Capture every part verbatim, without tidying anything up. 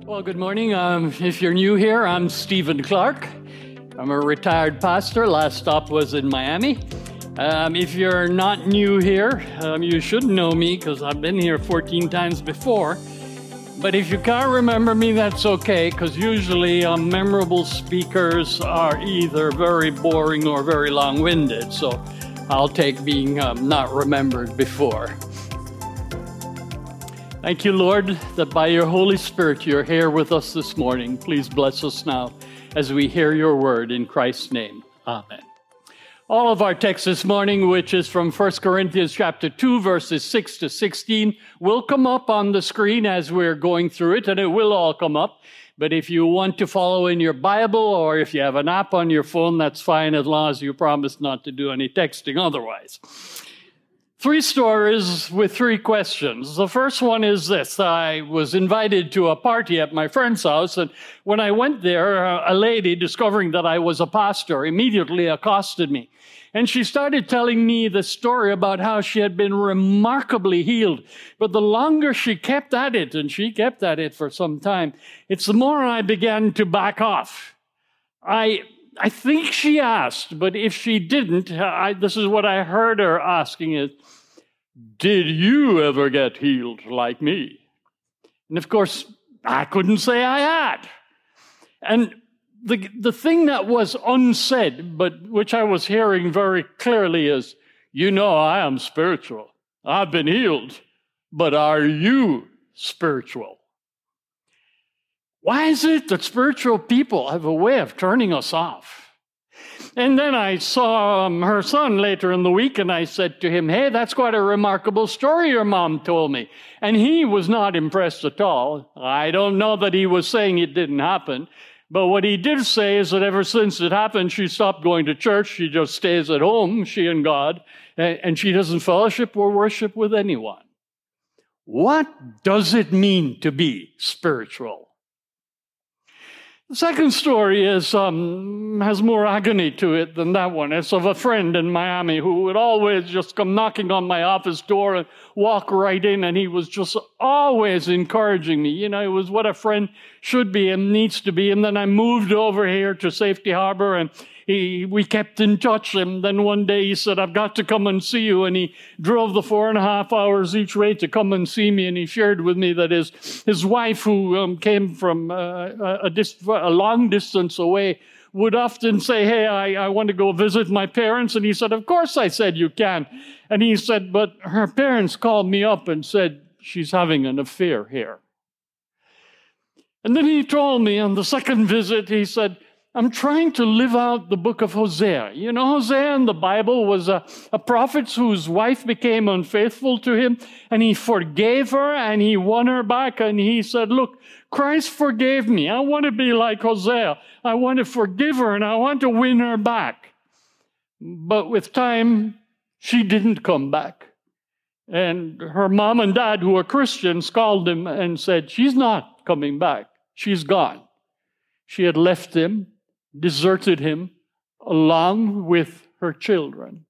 Well, good morning. Um, if you're new here, I'm Stephen Clark. I'm a retired pastor. Last stop was in Miami. Um, if you're not new here, um, you should know me because I've been here fourteen times before. But if you can't remember me, that's okay, because usually um, memorable speakers are either very boring or very long-winded. So I'll take being um, not remembered before. Thank you, Lord, that by your Holy Spirit you're here with us this morning. Please bless us now as we hear your word in Christ's name. Amen. All of our text this morning, which is from First Corinthians chapter two, verses six to sixteen, will come up on the screen as we're going through it, and it will all come up. But if you want to follow in your Bible or if you have an app on your phone, that's fine, as long as you promise not to do any texting otherwise. Three stories with three questions. The first one is this. I was invited to a party at my friend's house, and when I went there, a lady, discovering that I was a pastor, immediately accosted me. And she started telling me the story about how she had been remarkably healed. But the longer she kept at it, and she kept at it for some time, it's the more I began to back off. I... I think she asked, but if she didn't, I, this is what I heard her asking is, did you ever get healed like me? And of course, I couldn't say I had. And the, the thing that was unsaid, but which I was hearing very clearly is, you know, I am spiritual. I've been healed, but are you spiritual? Why is it that spiritual people have a way of turning us off? And then I saw um, her son later in the week, and I said to him, hey, that's quite a remarkable story your mom told me. And he was not impressed at all. I don't know that he was saying it didn't happen, but what he did say is that ever since it happened, she stopped going to church. She just stays at home, she and God, and she doesn't fellowship or worship with anyone. What does it mean to be spiritual? The second story is um, has more agony to it than that one. It's of a friend in Miami who would always just come knocking on my office door and walk right in, and he was just always encouraging me. You know, it was what a friend should be and needs to be. And then I moved over here to Safety Harbor, and he, we kept in touch. And then one day he said, I've got to come and see you. And he drove the four and a half hours each way to come and see me. And he shared with me that his, his wife, who um, came from uh, a, a, dis- a long distance away, would often say, hey, I, I want to go visit my parents. And he said, of course I said you can. And he said, but her parents called me up and said, she's having an affair here. And then he told me on the second visit, he said, I'm trying to live out the book of Hosea. You know, Hosea in the Bible was a, a prophet whose wife became unfaithful to him, and he forgave her, and he won her back, and he said, look, Christ forgave me. I want to be like Hosea. I want to forgive her, and I want to win her back. But with time, she didn't come back. And her mom and dad, who were Christians, called him and said, she's not coming back. She's gone. She had left him, deserted him, along with her children.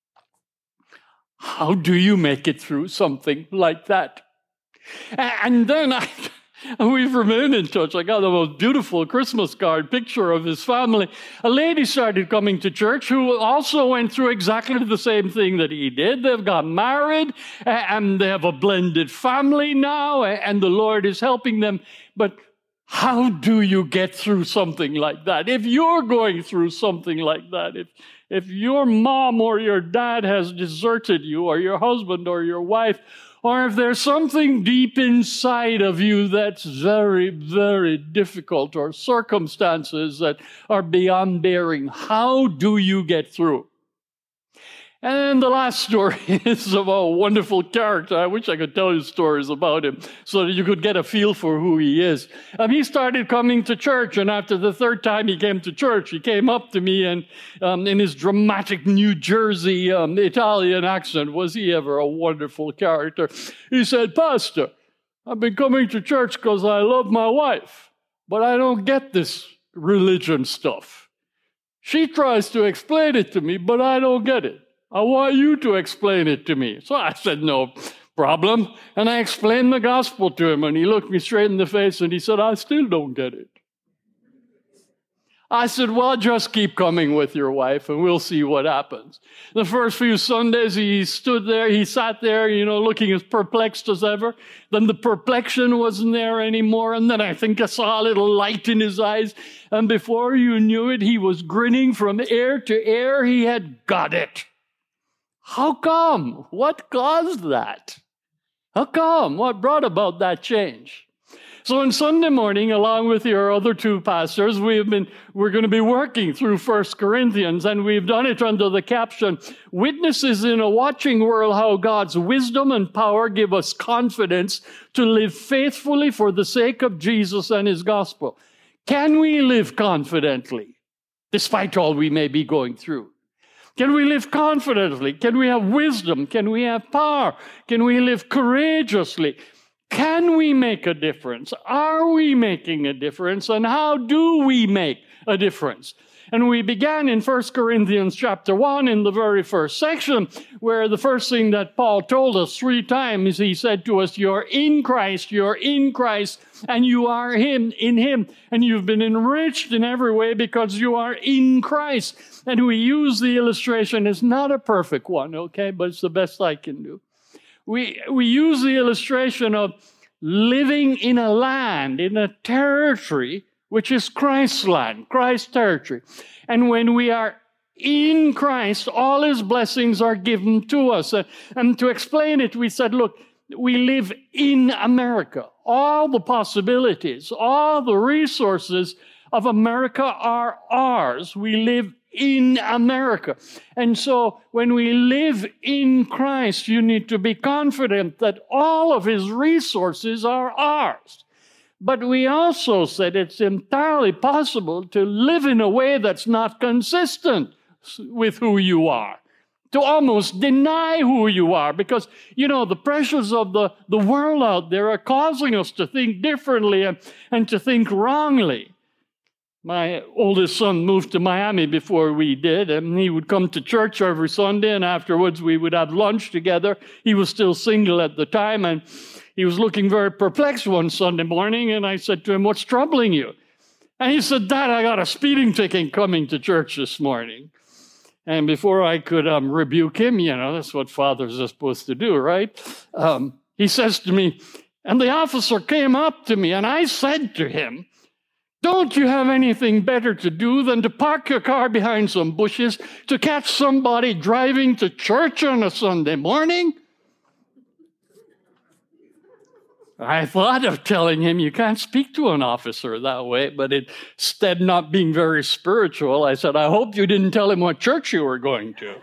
How do you make it through something like that? And then I, we've remained in touch. I got the most beautiful Christmas card picture of his family. A lady started coming to church who also went through exactly the same thing that he did. They've got married, and they have a blended family now, and the Lord is helping them. But how do you get through something like that? If you're going through something like that, if, if your mom or your dad has deserted you, or your husband or your wife, or if there's something deep inside of you that's very, very difficult, or circumstances that are beyond bearing, how do you get through? And then the last story is of a wonderful character. I wish I could tell you stories about him so that you could get a feel for who he is. Um, he started coming to church, and after the third time he came to church, he came up to me, and um, in his dramatic New Jersey um, Italian accent, was he ever a wonderful character? He said, Pastor, I've been coming to church because I love my wife, but I don't get this religion stuff. She tries to explain it to me, but I don't get it. I want you to explain it to me. So I said, no, Problem? And I explained the gospel to him, and he looked me straight in the face, and he said, I still don't get it. I said, well, just keep coming with your wife, and we'll see what happens. The first few Sundays, he stood there, he sat there, you know, looking as perplexed as ever. Then the perplexion wasn't there anymore, and then I think I saw a little light in his eyes, and before you knew it, he was grinning from ear to ear. He had got it. How come? What caused that? How come? What brought about that change? So on Sunday morning, along with your other two pastors, we've been, we're going to be working through First Corinthians, and we've done it under the caption, Witnesses in a Watching World, How God's Wisdom and Power Give Us Confidence to Live Faithfully for the Sake of Jesus and His Gospel. Can we live confidently, despite all we may be going through? Can we live confidently? Can we have wisdom? Can we have power? Can we live courageously? Can we make a difference? Are we making a difference? And how do we make a difference? And we began in First Corinthians chapter one in the very first section, where the first thing that Paul told us three times, he said to us, you're in Christ, you're in Christ, and you are him, in him, and you've been enriched in every way because you are in Christ. And we use the illustration, it's not a perfect one, okay, but it's the best I can do. We, we use the illustration of living in a land, in a territory, which is Christ's land, Christ's territory. And when we are in Christ, all His blessings are given to us. And, and to explain it, we said, look, we live in America. All the possibilities, all the resources of America are ours. We live in America. And so when we live in Christ, you need to be confident that all of His resources are ours. But we also said it's entirely possible to live in a way that's not consistent with who you are, to almost deny who you are, because, you know, the pressures of the, the world out there are causing us to think differently and, and to think wrongly. My oldest son moved to Miami before we did, and he would come to church every Sunday, and afterwards we would have lunch together. He was still single at the time, and he was looking very perplexed one Sunday morning, and I said to him, what's troubling you? And he said, Dad, I got a speeding ticket coming to church this morning. And before I could um, rebuke him, you know, that's what fathers are supposed to do, right? Um, he says to me, and the officer came up to me, and I said to him, don't you have anything better to do than to park your car behind some bushes to catch somebody driving to church on a Sunday morning? I thought of telling him, you can't speak to an officer that way, but instead not being very spiritual, I said, I hope you didn't tell him what church you were going to.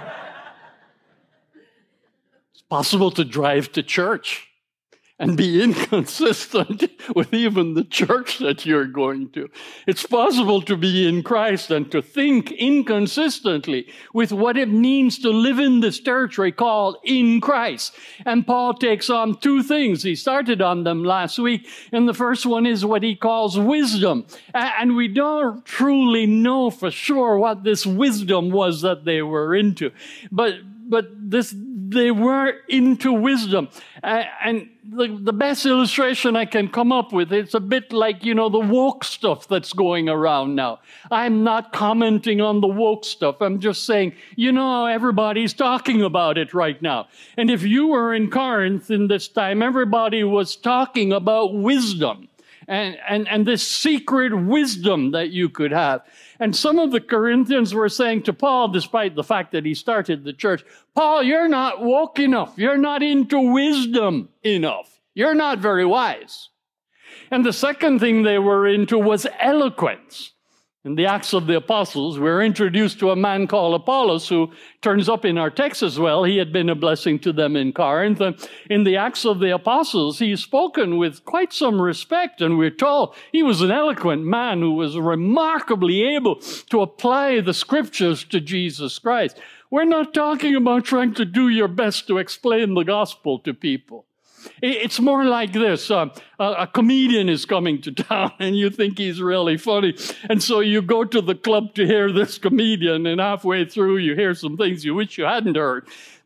It's possible to drive to church and be inconsistent with even the church that you're going to. It's possible to be in Christ and to think inconsistently with what it means to live in this territory called in Christ. And Paul takes on two things. He started on them last week, and the first one is what he calls wisdom. And we don't truly know for sure what this wisdom was that they were into. But But this, they were into wisdom. Uh, and the, the best illustration I can come up with, it's a bit like, you know, the woke stuff that's going around now. I'm not commenting on the woke stuff. I'm just saying, you know, everybody's talking about it right now. And if you were in Corinth in this time, everybody was talking about wisdom. And, and, and this secret wisdom that you could have. And some of the Corinthians were saying to Paul, despite the fact that he started the church, Paul, you're not woke enough. You're not into wisdom enough. You're not very wise. And the second thing they were into was eloquence. In the Acts of the Apostles, we're introduced to a man called Apollos who turns up in our text as well. He had been a blessing to them in Corinth. And in the Acts of the Apostles, he's spoken with quite some respect. And we're told he was an eloquent man who was remarkably able to apply the scriptures to Jesus Christ. We're not talking about trying to do your best to explain the gospel to people. It's more like this. Uh, a comedian is coming to town and you think he's really funny. And so you go to the club to hear this comedian, and halfway through you hear some things you wish you hadn't heard.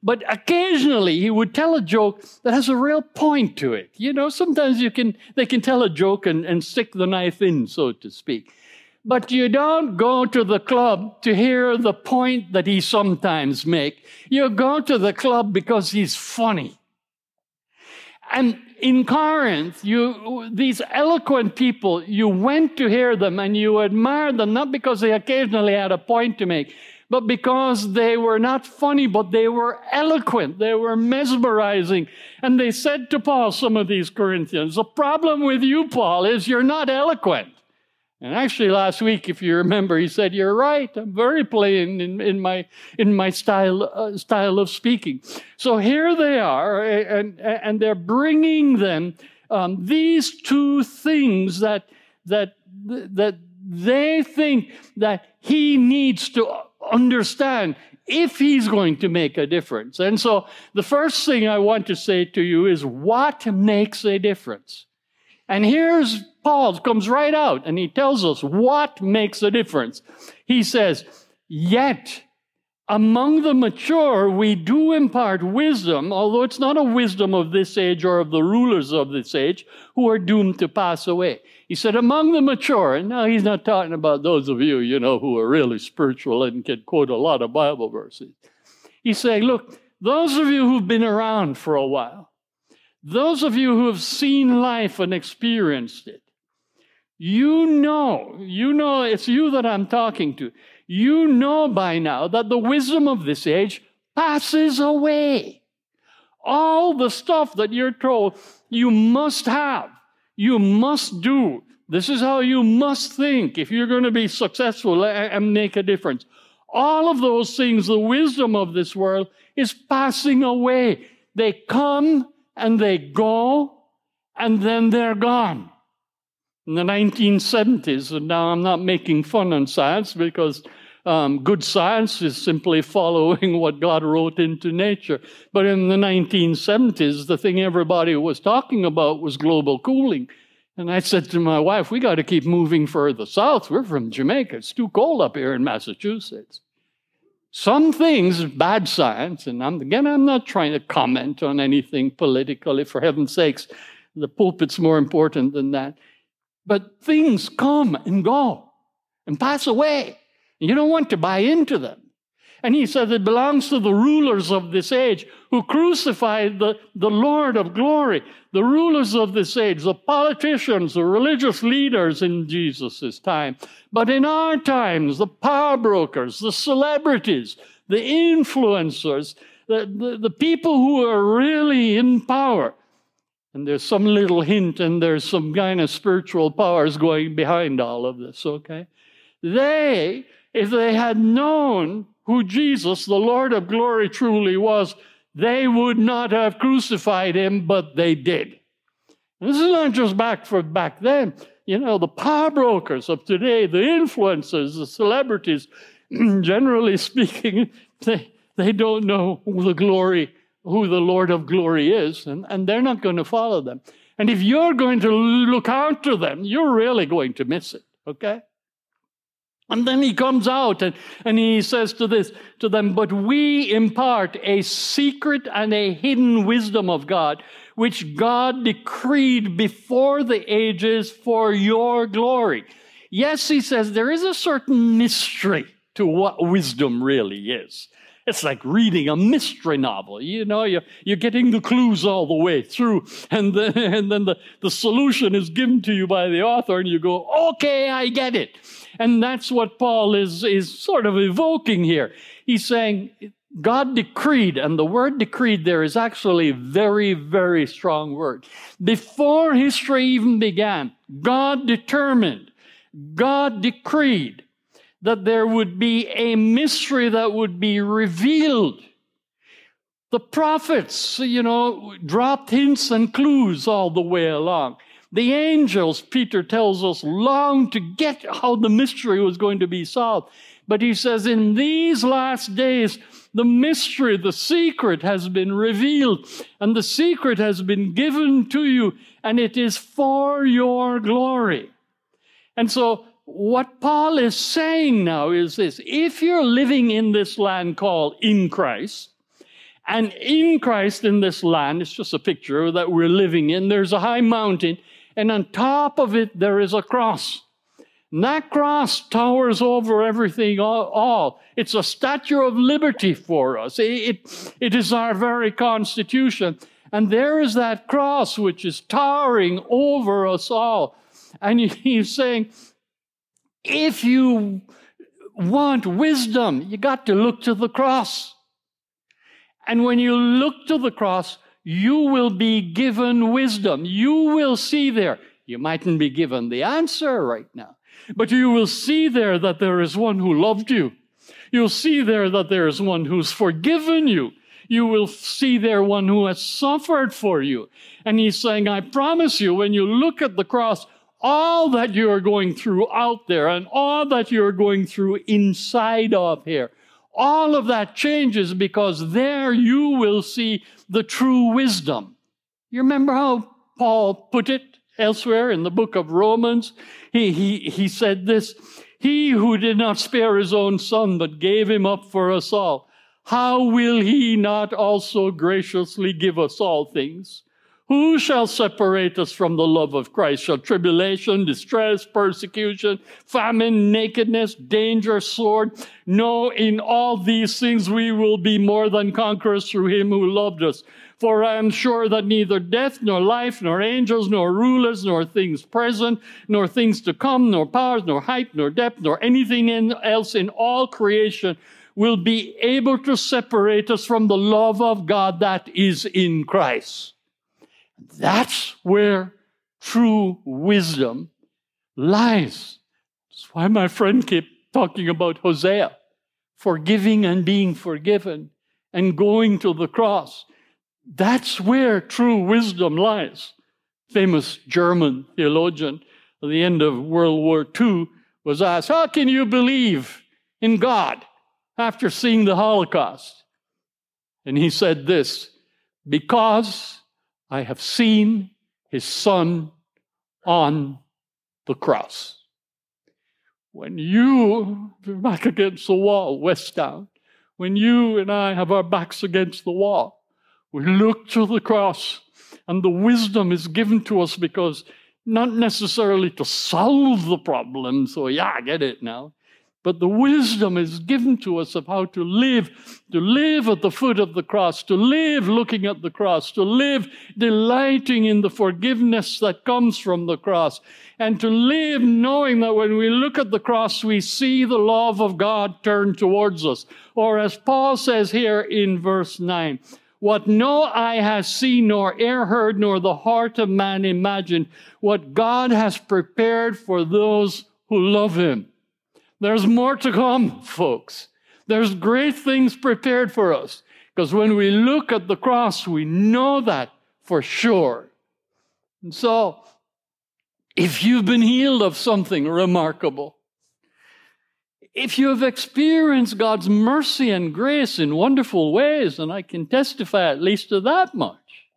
But occasionally he would tell a joke that has a real point to it. You know, sometimes you can they can tell a joke and, and stick the knife in, so to speak. But you don't go to the club to hear the point that he sometimes makes. You go to the club because he's funny. And in Corinth, you these eloquent people, you went to hear them and you admired them, not because they occasionally had a point to make, but because they were not funny, but they were eloquent. They were mesmerizing. And they said to Paul, some of these Corinthians, the problem with you, Paul, is you're not eloquent. And actually last week, if you remember, he said, you're right. I'm very plain in, in my in my style uh, style of speaking. So here they are, and, and they're bringing them um, these two things that that that they think that he needs to understand if he's going to make a difference. And so the first thing I want to say to you is, what makes a difference? And here's Paul, comes right out, and he tells us what makes a difference. He says, yet among the mature we do impart wisdom, although it's not a wisdom of this age or of the rulers of this age who are doomed to pass away. He said, among the mature, and now he's not talking about those of you, you know, who are really spiritual and can quote a lot of Bible verses. He's saying, look, those of you who've been around for a while, those of you who have seen life and experienced it, you know, you know, it's you that I'm talking to. You know by now that the wisdom of this age passes away. All the stuff that you're told you must have, you must do. This is how you must think if you're going to be successful and make a difference. All of those things, the wisdom of this world is passing away. They come and they go, and then they're gone. In the nineteen seventies, and now I'm not making fun on science because um, good science is simply following what God wrote into nature. But in the nineteen seventies, the thing everybody was talking about was global cooling. And I said to my wife, we got to keep moving further south. We're from Jamaica. It's too cold up here in Massachusetts. Some things, bad science, and I'm, again, I'm not trying to comment on anything politically. For heaven's sakes, the pulpit's more important than that. But things come and go and pass away. You don't want to buy into them. And he said it belongs to the rulers of this age who crucified the, the Lord of glory. The rulers of this age, the politicians, the religious leaders in Jesus' time. But in our times, the power brokers, the celebrities, the influencers, the, the, the people who are really in power. And there's some little hint and there's some kind of spiritual powers going behind all of this, okay? They, if they had known who Jesus, the Lord of glory, truly was, they would not have crucified him, but they did. And this is not just back for back then. You know, the power brokers of today, the influencers, the celebrities, generally speaking, they, they don't know who the glory who the Lord of glory is, and, and they're not going to follow them. And if you're going to look after them, you're really going to miss it, okay? And then he comes out and, and he says to this to them, but we impart a secret and a hidden wisdom of God, which God decreed before the ages for your glory. Yes, he says, there is a certain mystery to what wisdom really is. It's like reading a mystery novel. You know, you're, you're getting the clues all the way through, and then, and then the, the solution is given to you by the author, and you go, okay, I get it. And that's what Paul is, is sort of evoking here. He's saying, God decreed, and the word decreed there is actually a very, very strong word. Before history even began, God determined, God decreed that there would be a mystery that would be revealed. The prophets, you know, dropped hints and clues all the way along. The angels, Peter tells us, longed to get how the mystery was going to be solved. But he says, in these last days, the mystery, the secret has been revealed, and the secret has been given to you, and it is for your glory. And so, what Paul is saying now is this: if you're living in this land called in Christ, And in Christ, in this land, it's just a picture that we're living in, there's a high mountain, and on top of it, there is a cross. And that cross towers over everything all. all. It's a statue of liberty for us. It, it, it is our very constitution. And there is that cross which is towering over us all. And he's saying, if you want wisdom, you got to look to the cross. And when you look to the cross, you will be given wisdom. You will see there. You mightn't be given the answer right now, but you will see there that there is one who loved you. You'll see there that there is one who's forgiven you. You will see there one who has suffered for you. And he's saying, I promise you, when you look at the cross, all that you are going through out there and all that you are going through inside of here, all of that changes because there you will see the true wisdom. You remember how Paul put it elsewhere in the book of Romans? He, he, he said this, he who did not spare his own son but gave him up for us all, how will he not also graciously give us all things? Who shall separate us from the love of Christ? Shall tribulation, distress, persecution, famine, nakedness, danger, sword? No, in all these things we will be more than conquerors through him who loved us. For I am sure that neither death, nor life, nor angels, nor rulers, nor things present, nor things to come, nor powers, nor height, nor depth, nor anything in, else in all creation will be able to separate us from the love of God that is in Christ. That's where true wisdom lies. That's why my friend kept talking about Hosea, forgiving and being forgiven and going to the cross. That's where true wisdom lies. Famous German theologian at the end of World War Two was asked, how can you believe in God after seeing the Holocaust? And he said this, because I have seen his son on the cross. When you are back against the wall, Westtown, when you and I have our backs against the wall, we look to the cross, and the wisdom is given to us because not necessarily to solve the problem, so yeah, I get it now, but the wisdom is given to us of how to live, to live at the foot of the cross, to live looking at the cross, to live delighting in the forgiveness that comes from the cross, and to live knowing that when we look at the cross, we see the love of God turn towards us. Or as Paul says here in verse nine, what no eye has seen, nor ear heard, nor the heart of man imagined, what God has prepared for those who love him. There's more to come, folks. There's great things prepared for us. Because when we look at the cross, we know that for sure. And so, if you've been healed of something remarkable, if you have experienced God's mercy and grace in wonderful ways, and I can testify at least to that much,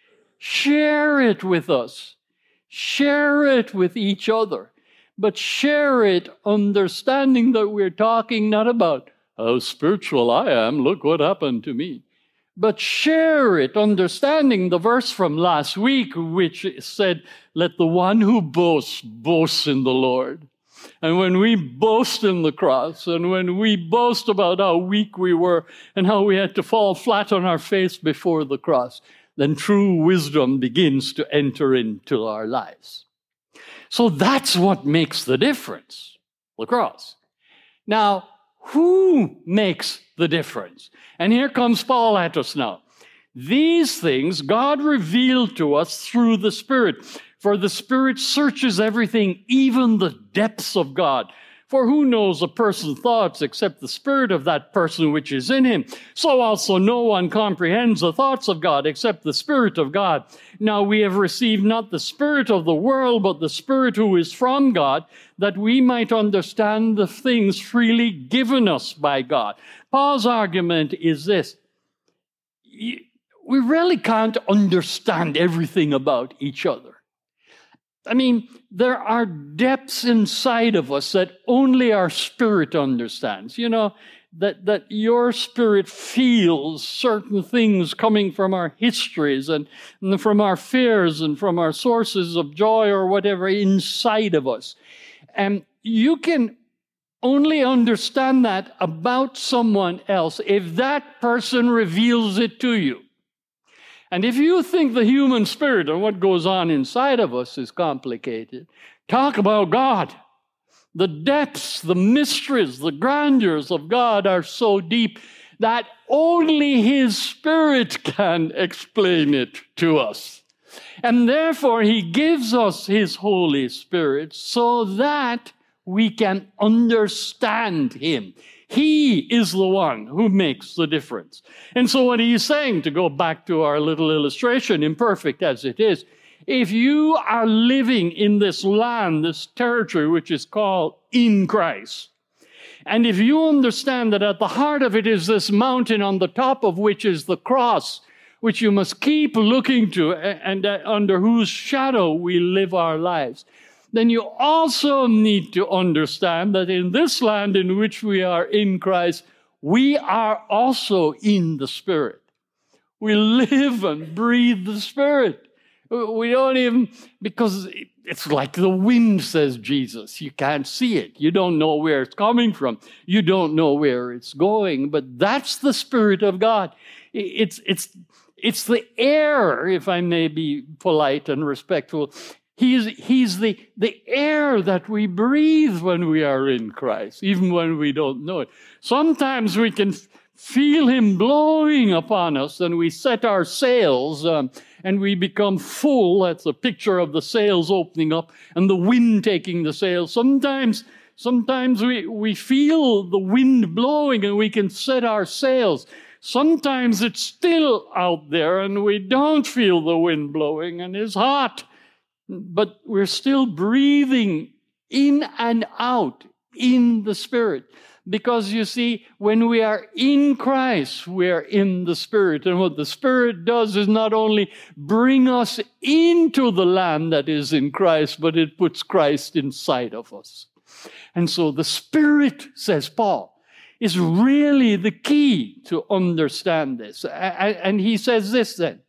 share it with us. Share it with each other. But share it understanding that we're talking not about how spiritual I am, look what happened to me. But share it understanding the verse from last week, which said, let the one who boasts, boast in the Lord. And when we boast in the cross, and when we boast about how weak we were and how we had to fall flat on our face before the cross, then true wisdom begins to enter into our lives. So that's what makes the difference, the cross. Now, who makes the difference? And here comes Paul at us now. These things God revealed to us through the Spirit. For the Spirit searches everything, even the depths of God. For who knows a person's thoughts except the spirit of that person which is in him? So also no one comprehends the thoughts of God except the Spirit of God. Now we have received not the spirit of the world, but the Spirit who is from God, that we might understand the things freely given us by God. Paul's argument is this. We really can't understand everything about each other. I mean, there are depths inside of us that only our spirit understands. You know, that, that your spirit feels certain things coming from our histories and, and from our fears and from our sources of joy or whatever inside of us. And you can only understand that about someone else if that person reveals it to you. And if you think the human spirit and what goes on inside of us is complicated, talk about God. The depths, the mysteries, the grandeurs of God are so deep that only His Spirit can explain it to us. And therefore, He gives us His Holy Spirit so that we can understand Him. He is the one who makes the difference. And so what He's saying, to go back to our little illustration, imperfect as it is, if you are living in this land, this territory, which is called in Christ, and if you understand that at the heart of it is this mountain on the top of which is the cross, which you must keep looking to and under whose shadow we live our lives, then you also need to understand that in this land in which we are in Christ, we are also in the Spirit. We live and breathe the Spirit. We don't even, because it's like the wind, says Jesus. You can't see it. You don't know where it's coming from. You don't know where it's going. But that's the Spirit of God. It's, it's, it's the air, if I may be polite and respectful. He's, he's the, the air that we breathe when we are in Christ, even when we don't know it. Sometimes we can feel Him blowing upon us, and we set our sails, um, and we become full. That's a picture of the sails opening up and the wind taking the sails. Sometimes, sometimes we, we feel the wind blowing and we can set our sails. Sometimes it's still out there and we don't feel the wind blowing and it's hot. But we're still breathing in and out in the Spirit. Because you see, when we are in Christ, we are in the Spirit. And what the Spirit does is not only bring us into the land that is in Christ, but it puts Christ inside of us. And so the Spirit, says Paul, is really the key to understand this. And he says this then,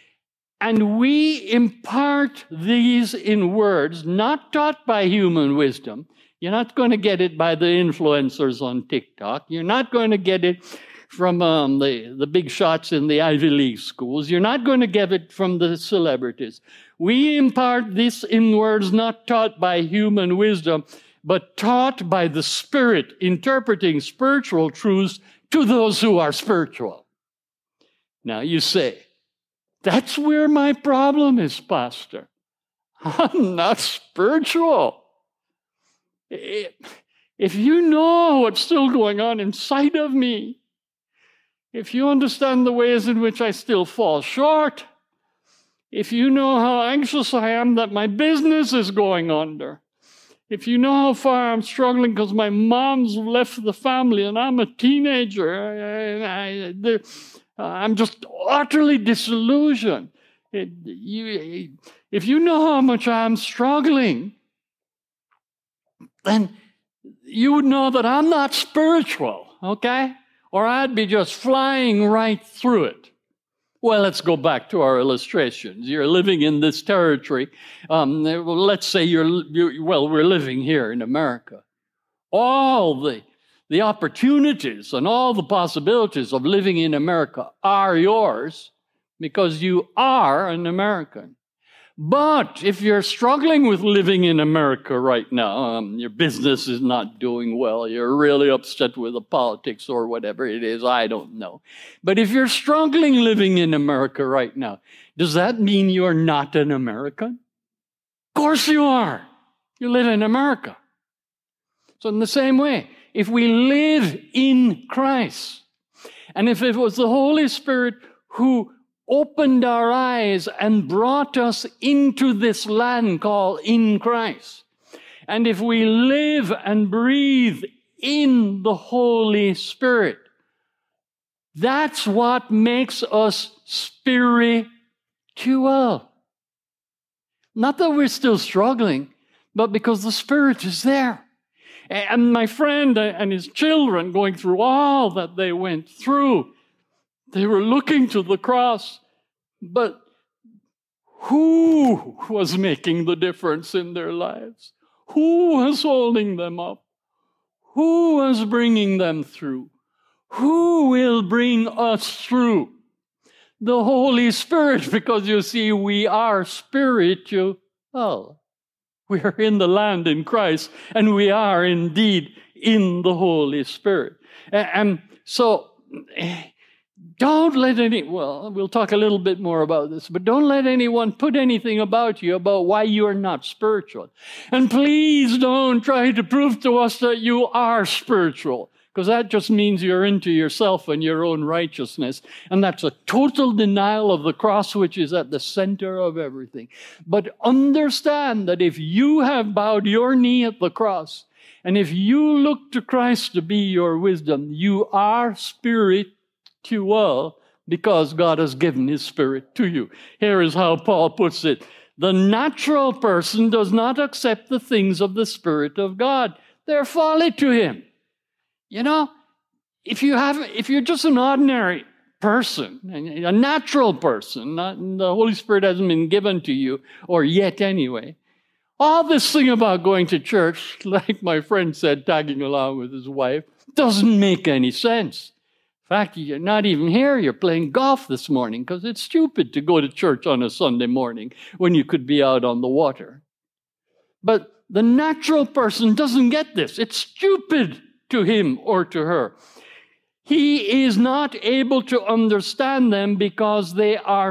and we impart these in words not taught by human wisdom. You're not going to get it by the influencers on TikTok. You're not going to get it from um, the, the big shots in the Ivy League schools. You're not going to get it from the celebrities. We impart this in words not taught by human wisdom, but taught by the Spirit, interpreting spiritual truths to those who are spiritual. Now you say, that's where my problem is, Pastor. I'm not spiritual. If you know what's still going on inside of me, if you understand the ways in which I still fall short, if you know how anxious I am that my business is going under, if you know how far I'm struggling because my mom's left the family and I'm a teenager, I, I, I'm just utterly disillusioned. It, you, if you know how much I'm struggling, then you would know that I'm not spiritual, okay? Or I'd be just flying right through it. Well, let's go back to our illustrations. You're living in this territory. Um, let's say you're, you're, well, we're living here in America. All the, the opportunities and all the possibilities of living in America are yours because you are an American. But if you're struggling with living in America right now, um, your business is not doing well, you're really upset with the politics or whatever it is, I don't know. But if you're struggling living in America right now, does that mean you're not an American? Of course you are. You live in America. So in the same way, if we live in Christ, and if it was the Holy Spirit who opened our eyes and brought us into this land called in Christ. And if we live and breathe in the Holy Spirit, that's what makes us spiritual. Not that we're still struggling, but because the Spirit is there. And my friend and his children going through all that they went through, they were looking to the cross, but who was making the difference in their lives? Who was holding them up? Who was bringing them through? Who will bring us through? The Holy Spirit, because you see, we are spiritual. We are in the land in Christ, and we are indeed in the Holy Spirit. And so, don't let any, well, we'll talk a little bit more about this, but don't let anyone put anything about you about why you are not spiritual. And please don't try to prove to us that you are spiritual, because that just means you're into yourself and your own righteousness. And that's a total denial of the cross, which is at the center of everything. But understand that if you have bowed your knee at the cross, and if you look to Christ to be your wisdom, you are spiritual because God has given His Spirit to you. Here is how Paul puts it. The natural person does not accept the things of the Spirit of God. They're folly to him. You know, if you have, if you're just an ordinary person, a natural person, not, the Holy Spirit hasn't been given to you, or yet anyway, all this thing about going to church, like my friend said, tagging along with his wife, doesn't make any sense. In fact, you're not even here. You're playing golf this morning because it's stupid to go to church on a Sunday morning when you could be out on the water. But the natural person doesn't get this. It's stupid to him or to her. He is not able to understand them because they are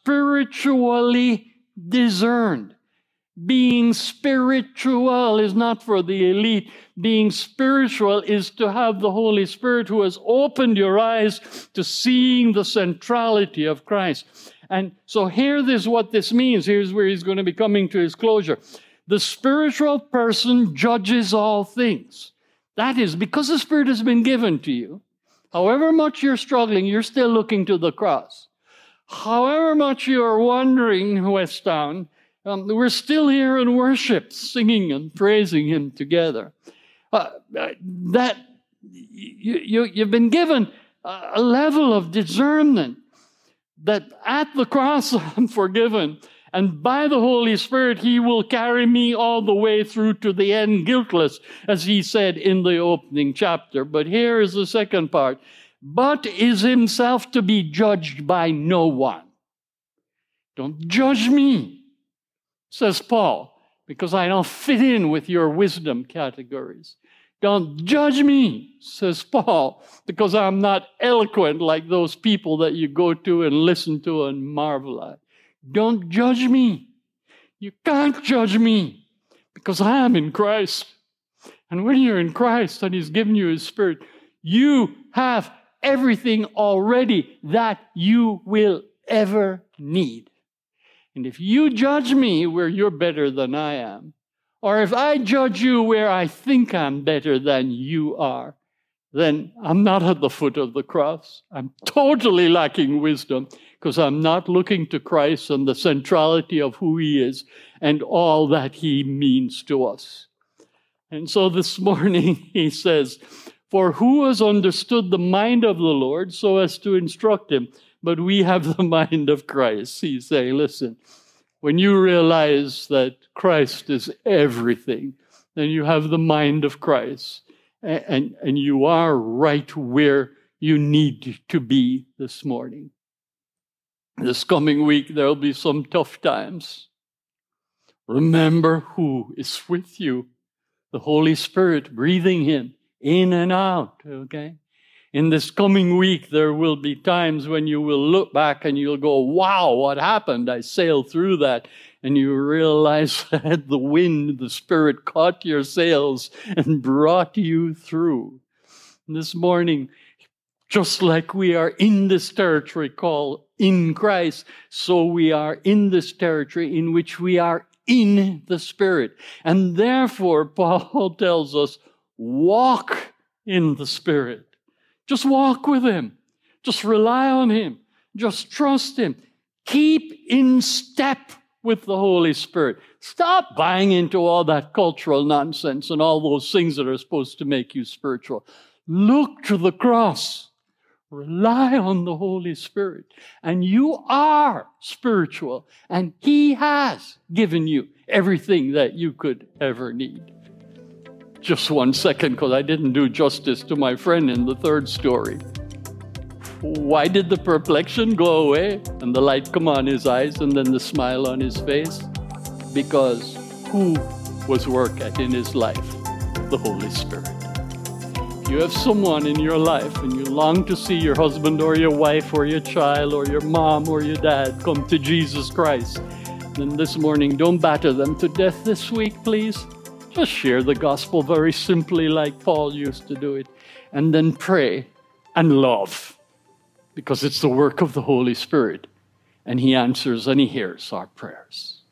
spiritually discerned. Being spiritual is not for the elite. Being spiritual is to have the Holy Spirit who has opened your eyes to seeing the centrality of Christ. And so here is what this means. Here's where he's going to be coming to his closure. The spiritual person judges all things. That is, because the Spirit has been given to you, however much you're struggling, you're still looking to the cross. However much you're wandering, Westtown, um, we're still here in worship, singing and praising Him together. Uh, that you, you, you've been given a level of discernment that at the cross I'm forgiven. And by the Holy Spirit, He will carry me all the way through to the end guiltless, as He said in the opening chapter. But here is the second part. But is Himself to be judged by no one. Don't judge me, says Paul, because I don't fit in with your wisdom categories. Don't judge me, says Paul, because I'm not eloquent like those people that you go to and listen to and marvel at. Don't judge me. You can't judge me because I am in Christ. And when you're in Christ and He's given you His Spirit, you have everything already that you will ever need. And if you judge me where you're better than I am, or if I judge you where I think I'm better than you are, then I'm not at the foot of the cross. I'm totally lacking wisdom because I'm not looking to Christ and the centrality of who He is and all that He means to us. And so this morning he says, for who has understood the mind of the Lord so as to instruct him? But we have the mind of Christ. He's saying, listen, when you realize that Christ is everything, then you have the mind of Christ. And, and you are right where you need to be this morning. This coming week, there'll be some tough times. Remember who is with you. The Holy Spirit breathing Him in and out, okay? In this coming week, there will be times when you will look back and you'll go, wow, what happened? I sailed through that. And you realize that the wind, the Spirit caught your sails and brought you through. This morning, just like we are in this territory called in Christ, so we are in this territory in which we are in the Spirit. And therefore, Paul tells us, walk in the Spirit. Just walk with Him. Just rely on Him. Just trust Him. Keep in step with the Holy Spirit. Stop buying into all that cultural nonsense and all those things that are supposed to make you spiritual. Look to the cross. Rely on the Holy Spirit. And you are spiritual. And He has given you everything that you could ever need. Just one second, because I didn't do justice to my friend in the third story. Why did the perplexion go away and the light come on his eyes and then the smile on his face? Because who was working in his life? The Holy Spirit. If you have someone in your life and you long to see your husband or your wife or your child or your mom or your dad come to Jesus Christ, then this morning don't batter them to death this week, please. Just share the gospel very simply like Paul used to do it. And then pray and love. Because it's the work of the Holy Spirit. And He answers and He hears our prayers.